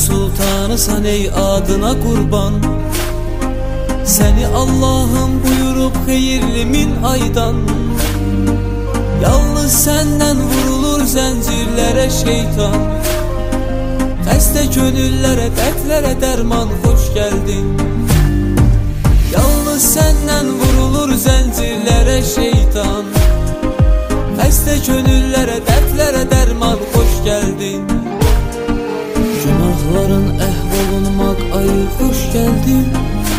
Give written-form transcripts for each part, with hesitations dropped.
sultanısan ey adına kurban. Seni Allah'ım buyurup hayırlı min aydan. Yalnız senden vurulur zincirlere şeytan. Xəstə gönüllərə, dərdlərə dərman xoş gəldin. Yalnız səndən vurulur zəncirlərə şeytan. Xəstə gönüllərə, dərdlərə dərman xoş gəldin. Günahların əhv olunmaq ayı xoş gəldin.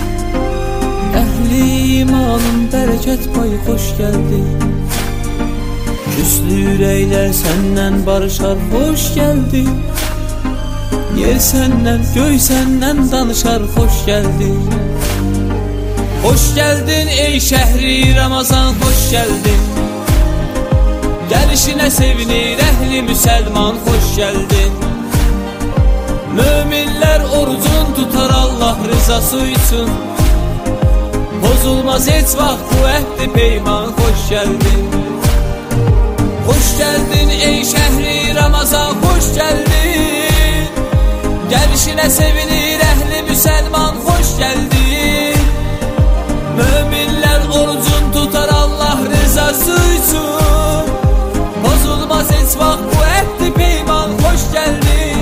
Əhli imanın bərəkət payı xoş gəldin. Küslü ürəklər səndən barışar xoş gəldin. Yer səndən, göy səndən danışar xoş gəldin. Xoş gəldin ey şəhri Ramazan xoş gəldin. Gəlişinə sevinir əhli müsəlman xoş gəldin. Möminlər orucun tutar Allah rızası üçün. Bozulmaz heç vaxt bu əhd-i peyman xoş gəldin. Xoş gəldin ey şəhri Ramazan xoş gəldin. Gəlişinə sevinir əhli müsəlman xoş gəldin. Möminlər orucun tutar Allah rızası üçün. Bozulmaz heç vaxt bu əhd-i peyman xoş gəldin.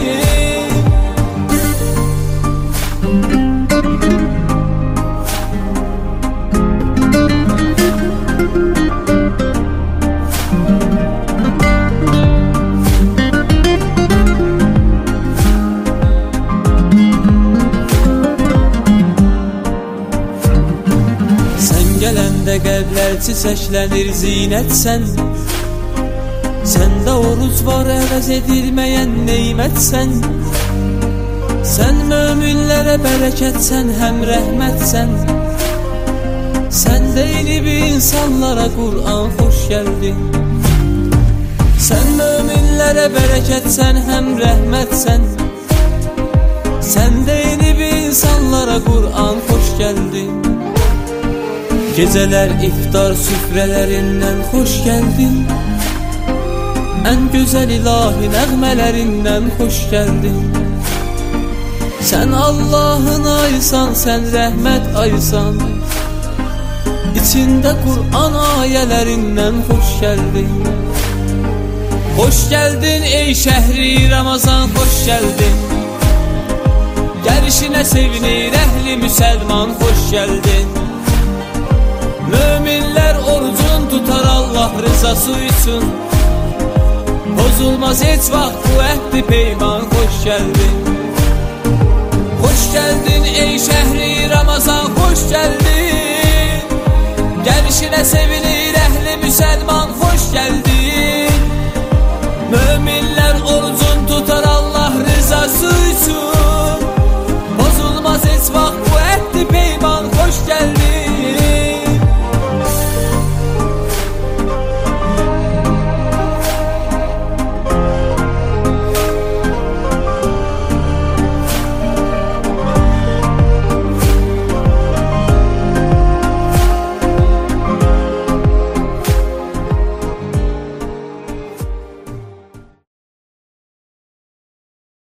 Gələndə qəlblər çiçəklənir zinətsən. Səndə oruc var əvəz edilməyən neymətsən. Sən möminlərə bərəkətsən, həm rəhmətsən. Sən deyilib insanlara Qur'an xoş gəldin. Sən möminlərə bərəkətsən, həm rəhmətsən. Sən deyilib insanlara Qur'an xoş gəldin. Gecələr iftar süfrələrindən xoş gəldin. Ən gözəl ilahi nəğmələrindən xoş gəldin. Sən Allahın ayısan, sən rəhmət ayısan. İçində Qur'an ayələrindən xoş gəldin. Xoş gəldin ey şəhri Ramazan xoş gəldin. Gəlişinə sevinir əhli müsəlman xoş gəldin. Möminlər orucun tutar Allah rızası üçün. Bozulmaz heç vaxt bu əhd-i peyman xoş gəldin. Xoş gəldin ey şəhri Ramazan xoş gəldin. Gəlişinə sevinir